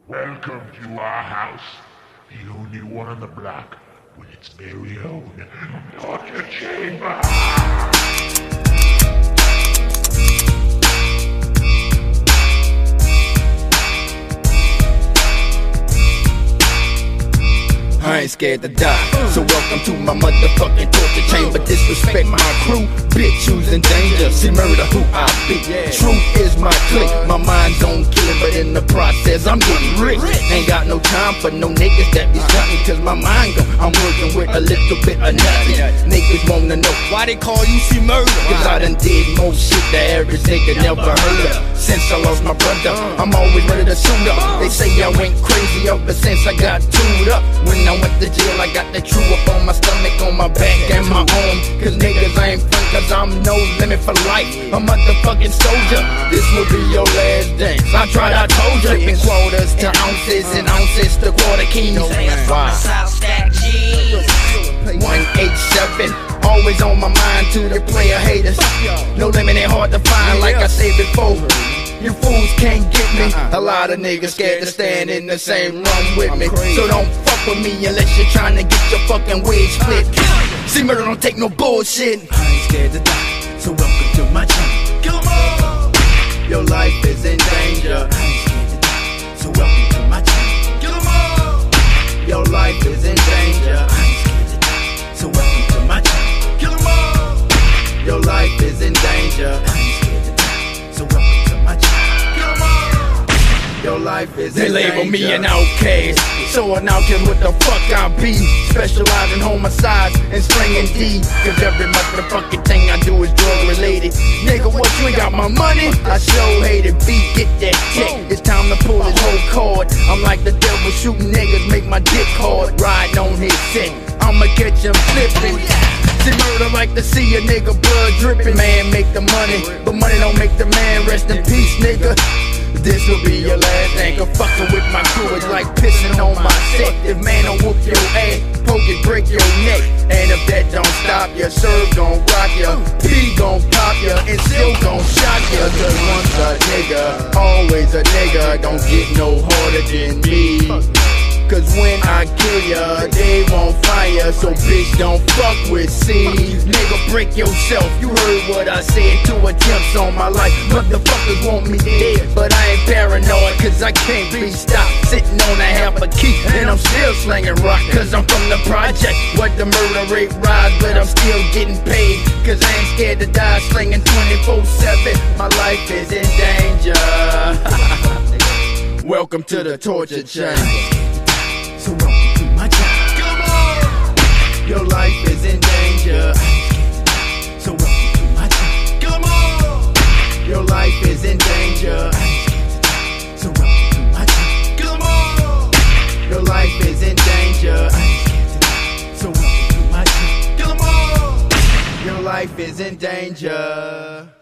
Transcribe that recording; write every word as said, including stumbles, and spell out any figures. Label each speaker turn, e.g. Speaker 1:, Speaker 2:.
Speaker 1: Welcome to our house, the only one on the block with its very own torture chamber.
Speaker 2: I ain't scared to die, so welcome to my motherfucking torture chamber. Disrespect my crew, bitch, who's in danger. See murder who I be, truth is my clique. My mind's on killing, but in the process I'm getting rich. Ain't got no time for no niggas that be stunting, cause my mind go, I'm working with a little bit of nothing. Niggas wanna know why they call you see murder, cause I done did more shit that average nigga never heard of. Since I lost my brother, I'm always ready to suit up. They say I went crazy ever since I got tuned up. When I went to jail, I got that true up on my stomach, on my back, and my arm. Cause niggas ain't fun, cause I'm no limit for life. A motherfucking soldier, this will be your last dance. I tried, I told you. Flipping quarters to ounces and ounces to quarter keys. Wow. one eight seven, always on my mind to the player haters. No limit ain't hard to find, like I said before. You fools can't get me. A lot of niggas scared to stand in the same room with me. So don't fuck with me unless you're trying to get your fucking wig split. See murder don't take no bullshit. I ain't scared to die, so welcome to my channel. Come on. Your life is in danger. I ain't scared to die, so welcome to my channel. Come on. Your life is in danger. I ain't scared to die, so welcome to my channel. Come on. Your life is in danger. I ain't scared to die, so welcome. Your life is they label danger. Me an outcast, so an outcast what the fuck I be. Specialize in homicides and slinging D, cause every motherfucking thing I do is drug related. Nigga, what, you ain't got my money? I sure hate it, B, get that check. It's time to pull his whole card. I'm like the devil shooting niggas, make my dick hard. Riding on his set, I'ma catch him slipping. See murder like to see a nigga blood dripping. Man make the money, but money don't make the man. Rest in peace, nigga. This will be your last anchor. Fucking with my crew is like pissing on my set. If man don't whoop your ass, poke it, break your neck. And if that don't stop you, serve gon' rock ya, P gon' pop ya, and still gon' shock ya. Cause once a nigga, always a nigga. Don't get no harder than me. Cause when I kill ya, they won't fire. So bitch don't fuck with C. Nigga break yourself, you heard what I said. Two attempts on my life, motherfuckers want me dead. But I ain't paranoid, cause I can't be stopped. Sitting on a half a key, and I'm still slinging rock. Cause I'm from the project, what the murder rate rise. But I'm still getting paid, cause I ain't scared to die. Slinging twenty-four seven, my life is in danger. Welcome to the torture chamber. So welcome to my channel. Come on. Your life is in danger. I ain't scared to die, so welcome to my channel. Come on. Your life is in danger. I ain't scared to die, so welcome to my channel. Come on. Your life is in danger. I ain't scared to die, so welcome to my channel. Come on. Your life is in danger.